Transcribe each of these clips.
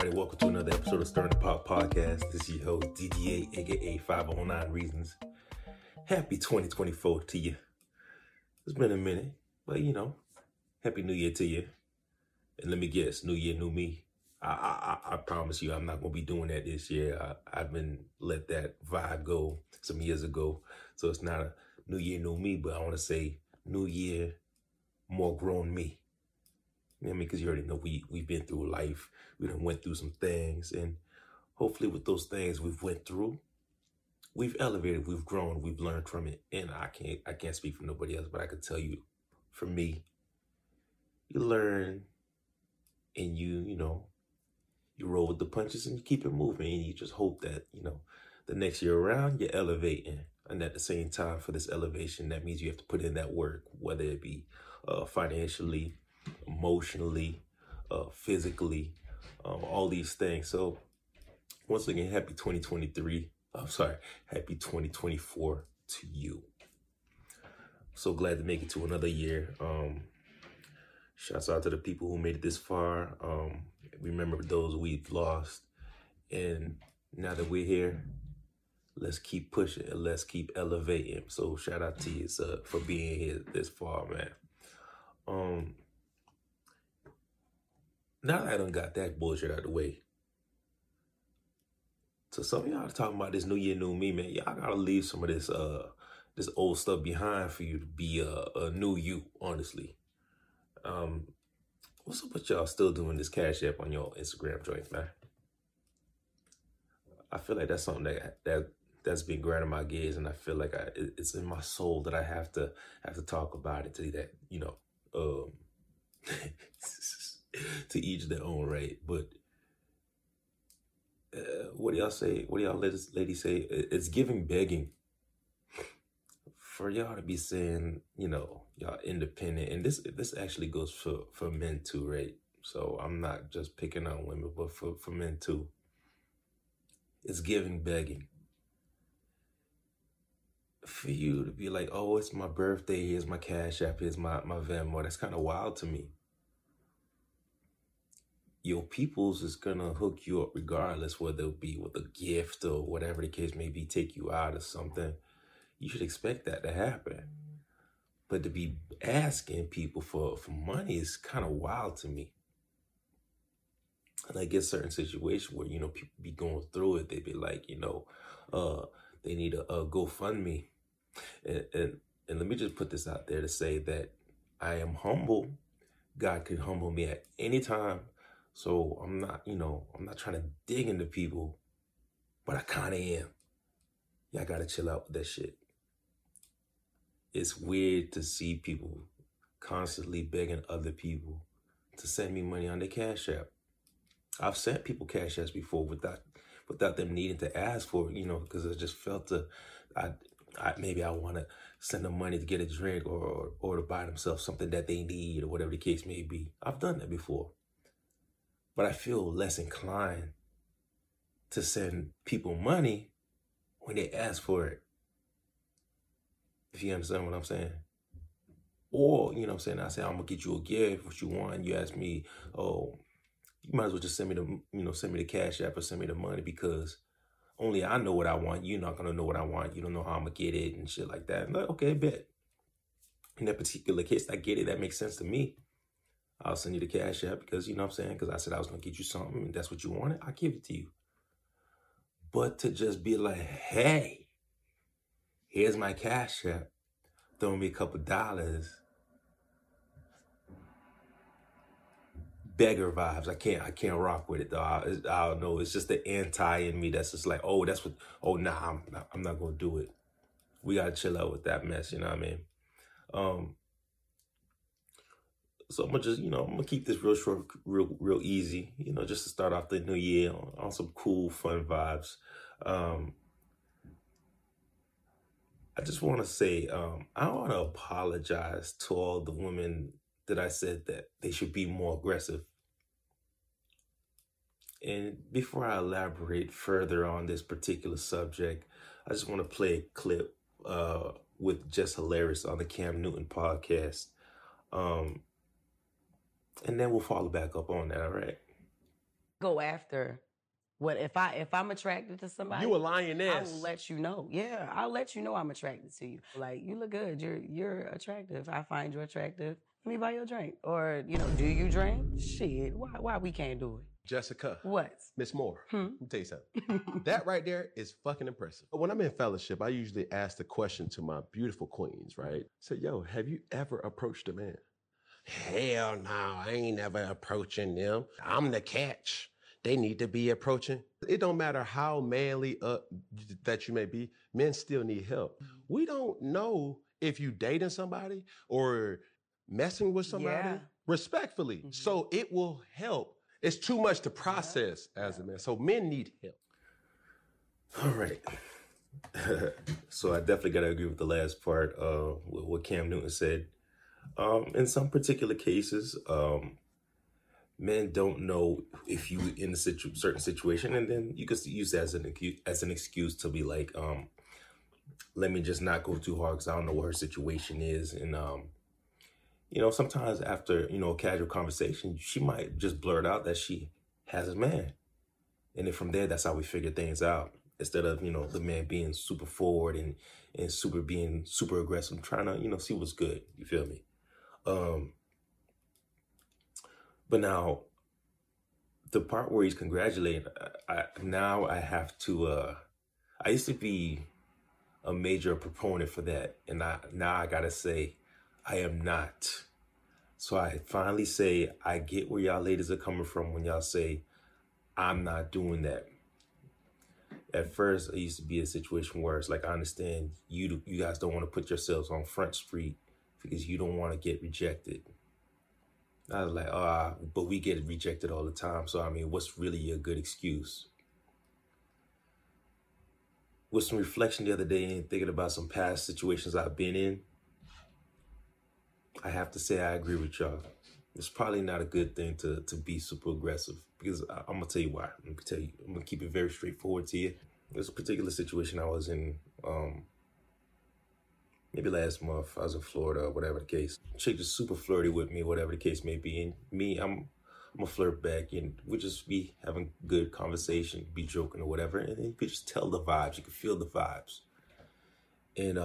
everybody. Welcome to another episode of Stirring the Pot Podcast. This is your host, DGA, aka 509 Reasons. Happy 2024 to you. It's been a minute, but Happy New Year to you. And let me guess, New Year, new me. I promise you I'm not going to be doing that this year. I've been let that vibe go some years ago. So it's not a New Year, new me, but I want to say New Year, more grown me. You know what I mean? Because you already know we've been through life. We done went through some things. And hopefully with those things we've went through, we've elevated, we've grown, we've learned from it. And I can't speak for nobody else, but I can tell you, for me, you learn and you roll with the punches and you keep it moving. And you just hope that, the next year around, you're elevating. And at the same time, for this elevation, that means you have to put in that work, whether it be financially, emotionally, physically, all these things. So once again, happy 2023. Happy 2024 to you. So glad to make it to another year. Shouts out to the people who made it this far. Remember those we've lost. And now that we're here, let's keep pushing and let's keep elevating. So shout out to you for being here this far, man. Now that I done got that bullshit out of the way, so some of y'all are talking about this new year, new me, man. Y'all gotta leave some of this this old stuff behind for you to be a new you, honestly. What's up with y'all still doing this Cash App on your Instagram joints, man? I feel like that's something that's been grinding my gears, and I feel like it's in my soul that I have to talk about it, to that, to each their own, right? But what do y'all say? What do y'all ladies say? It's giving begging for y'all to be saying, y'all independent. And this actually goes for men too, right? So I'm not just picking on women, but for men too. It's giving begging. For you to be like, oh, it's my birthday, here's my Cash App, here's my Venmo. That's kind of wild to me. Your peoples is gonna hook you up regardless, whether it be with a gift or whatever the case may be, take you out or something. You should expect that to happen. But to be asking people for money is kind of wild to me. And I get certain situations where, people be going through it. They be like, they need a GoFundMe. And let me just put this out there to say that I am humble. God can humble me at any time. So I'm not trying to dig into people, but I kind of am. Y'all got to chill out with that shit. It's weird to see people constantly begging other people to send me money on their Cash App. I've sent people Cash Apps before without them needing to ask for it, because I just felt maybe I want to send them money to get a drink or to buy themselves something that they need or whatever the case may be. I've done that before. But I feel less inclined to send people money when they ask for it. If you understand what I'm saying. Or, I say, I'm going to get you a gift, what you want. You ask me, oh, you might as well just send me the Cash App or send me the money, because only I know what I want. You're not going to know what I want. You don't know how I'm going to get it and shit like that. I'm like, okay, bet. In that particular case, I get it. That makes sense to me. I'll send you the Cash App because, because I said I was going to get you something and that's what you wanted. I'll give it to you. But to just be like, hey, here's my Cash App, throw me a couple dollars. Beggar vibes. I can't rock with it though. I don't know. It's just the anti in me that's just like, oh, nah, I'm not going to do it. We got to chill out with that mess. You know what I mean? So I'm gonna keep this real short, real easy, just to start off the new year on some cool, fun vibes. I just want to say, I want to apologize to all the women that I said that they should be more aggressive. And before I elaborate further on this particular subject, I just want to play a clip with Just Hilarious on the Cam Newton podcast. And then we'll follow back up on that, all right? go after what if I'm attracted to somebody. You a lioness. I will let you know. Yeah, I'll let you know I'm attracted to you. Like, you look good. You're attractive. I find you attractive. Let me buy you a drink. Or, do you drink? Shit, why we can't do it? Jessica. What? Miss Moore. Let me tell you something. That right there is fucking impressive. When I'm in fellowship, I usually ask the question to my beautiful queens, right? Say, yo, have you ever approached a man? Hell no, I ain't never approaching them. I'm the catch. They need to be approaching. It don't matter how manly that you may be, men still need help. We don't know if you dating somebody or messing with somebody respectfully. So it will help. It's too much to process as a man. So men need help. All right. So I definitely got to agree with the last part of what Cam Newton said. In some particular cases, men don't know if you in a certain situation, and then you can use that as an excuse to be like, let me just not go too hard because I don't know what her situation is. And sometimes after a casual conversation, she might just blurt out that she has a man, and then from there, that's how we figure things out. Instead of the man being super forward and being super aggressive, trying to see what's good. You feel me? But now, the part where he's congratulating, I have to. I used to be a major proponent for that, and now I gotta say, I am not. So I finally say, I get where y'all ladies are coming from when y'all say, I'm not doing that. At first, I used to be a situation where it's like, I understand you guys don't want to put yourselves on Front Street because you don't want to get rejected. I was like, but we get rejected all the time. So, I mean, what's really a good excuse? With some reflection the other day and thinking about some past situations I've been in, I have to say I agree with y'all. It's probably not a good thing to be super aggressive because I'm going to tell you why. I'm going to keep it very straightforward to you. There's a particular situation I was in maybe last month. I was in Florida or whatever the case. Chick just super flirty with me, whatever the case may be. And me, I'm a flirt back and we just be having good conversation, be joking or whatever. And then you could just tell the vibes. You could feel the vibes. And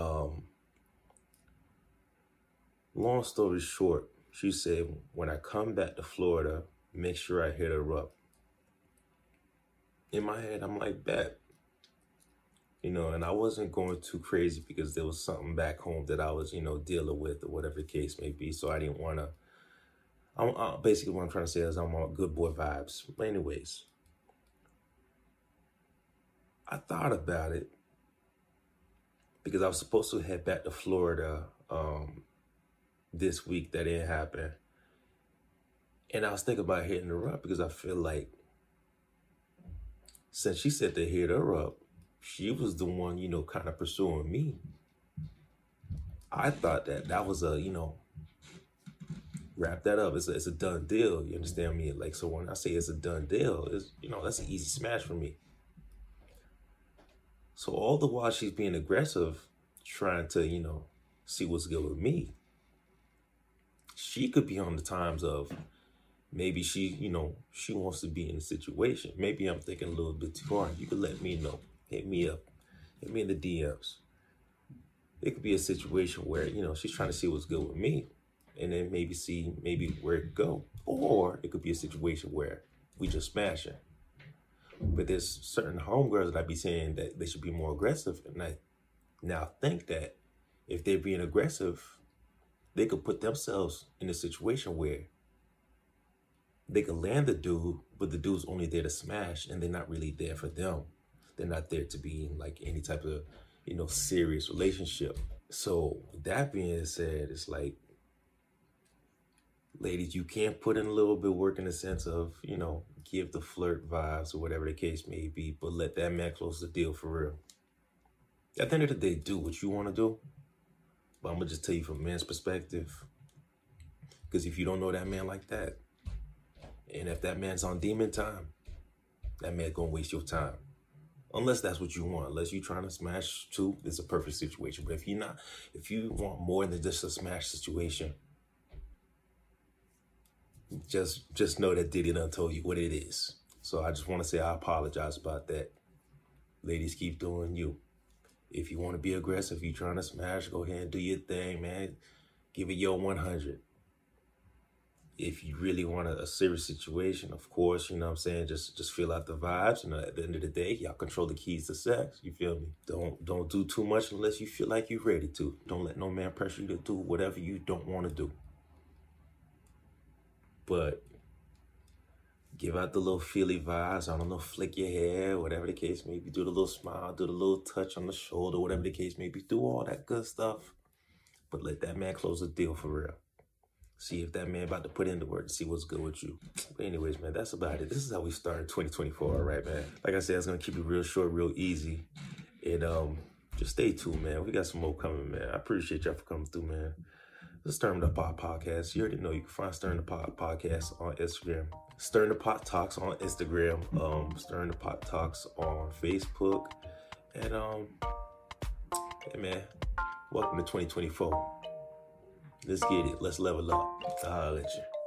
long story short, she said, when I come back to Florida, make sure I hit her up. In my head, I'm like, bet. And I wasn't going too crazy because there was something back home that I was, dealing with or whatever the case may be. So I didn't want to, basically what I'm trying to say is I'm on good boy vibes. But anyways, I thought about it because I was supposed to head back to Florida this week. That didn't happen. And I was thinking about hitting her up because I feel like since she said to hit her up, she was the one, kind of pursuing me. I thought that was a, wrap that up. It's a done deal. You understand me? Like, so when I say it's a done deal, it's, that's an easy smash for me. So all the while she's being aggressive, trying to, see what's good with me, she could be on the times of maybe she wants to be in a situation. Maybe I'm thinking a little bit too hard. You could let me know. Hit me up. Hit me in the DMs. It could be a situation where, she's trying to see what's good with me and then maybe where it could go. Or it could be a situation where we just smash it. But there's certain homegirls that I be saying that they should be more aggressive. And I now think that if they're being aggressive, they could put themselves in a situation where they could land the dude, but the dude's only there to smash and they're not really there for them. They're not there to be in like any type of, serious relationship. So that being said, it's like, ladies, you can't put in a little bit of work in the sense of, give the flirt vibes or whatever the case may be, but let that man close the deal for real. At the end of the day, do what you want to do. But I'm going to just tell you from a man's perspective, because if you don't know that man like that, and if that man's on demon time, that man's going to waste your time. Unless that's what you want. Unless you're trying to smash too, it's a perfect situation. But if you want more than just a smash situation, just know that Diddy done told you what it is. So I just want to say I apologize about that. Ladies, keep doing you. If you want to be aggressive, you trying to smash, go ahead and do your thing, man. Give it your 100. If you really want a serious situation, of course, you know what I'm saying, just feel out the vibes. And at the end of the day, y'all control the keys to sex. You feel me? Don't do too much unless you feel like you're ready to. Don't let no man pressure you to do whatever you don't want to do. But give out the little feely vibes. I don't know, flick your hair, whatever the case may be. Do the little smile, do the little touch on the shoulder, whatever the case may be. Do all that good stuff. But let that man close the deal for real. See if that man about to put in the work to see what's good with you. But anyways, man, that's about it. This is how we start in 2024, all right, man? Like I said, I was going to keep it real short, real easy. And just stay tuned, man. We got some more coming, man. I appreciate y'all for coming through, man. The Stirring the Pot podcast. You already know you can find Stirring the Pot podcast on Instagram. Stirring the Pot Talks on Instagram. Stirring the Pot Talks on Facebook. And, hey, man, welcome to 2024. Let's get it. Let's level up. I'll let you.